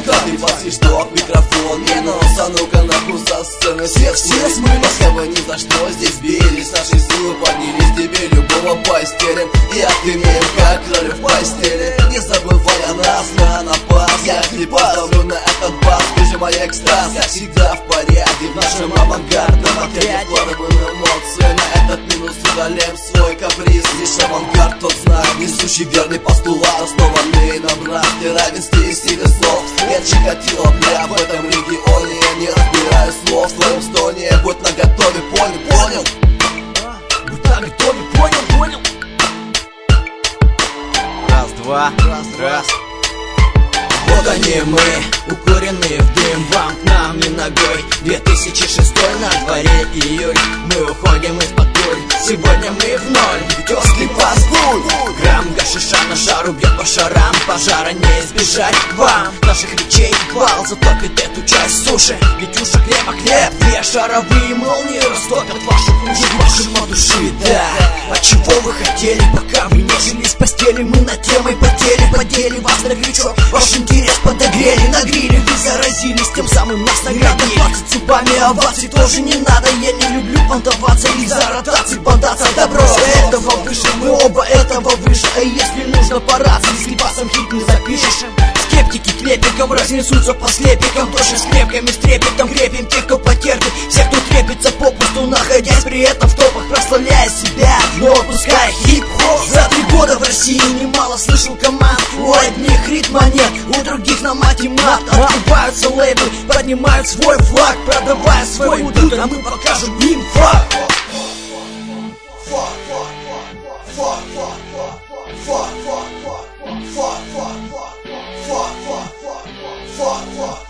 Каждый посвисток, микрофон минус. А ну-ка нахуй со сцены всех смылись. Пока вы ни за что здесь бились, наши силы поднялись, тебе любого постелим. И отымеем, как кролик в постели. Не забывай о нас, на напас. Я хлеб поставлю на этот бас, прижимай экстаз. Как всегда в порядке, в нашем авангардном отряде вкладываем эмоции. На этот минус удаляем свой каприз. Здесь авангард, тот знак, несущий верный постулат, основанный на братстве, равенстве и силе слов. Я Чикатило, бля, в этом регионе я не разбираю слов. В твоем стоне будь наготове, понял? Будь наготове, понял? Раз, два, раз. Вот они мы, укуренные в дым, вам к нам не ногой. 2006 на дворе июль, мы уходим из-под пуль. Сегодня мы в ноль, тёслый пастуль. Грамм гашиша на жару бьет по шарам, пожара не избежать вам. Наших речей вал затопит эту часть суши. Ведь уж хлеб, две шаровые молнии растопят вашу душу, души, да. А чего вы хотели, пока вы нежились в постели? Мы над темой потели, подели вас на крючок. Ваш интерес подогрели, на гриле вы заразились, тем самым нас наградили. 20 зубами оваций тоже не надо. Я не люблю понтоваться из-за ротации, бодаться добро. Этого выше, мы оба этого выше. А если нужно по рации, с липасом хит не запишешь. Скептики клепиком разнесутся по слепикам. Тоже с крепками, с трепетом крепим тех, кто потерпит. Всех, кто трепится попусту, находясь при этом в топах, прославляя себя, но отпуская хип-хоп. За 3 года в России немало слышал команд. У одних ритма нет, у других на мать и мат. Открываются лейблы, поднимают свой флаг, продавая свой удут, а мы покажем им факт. Fuck.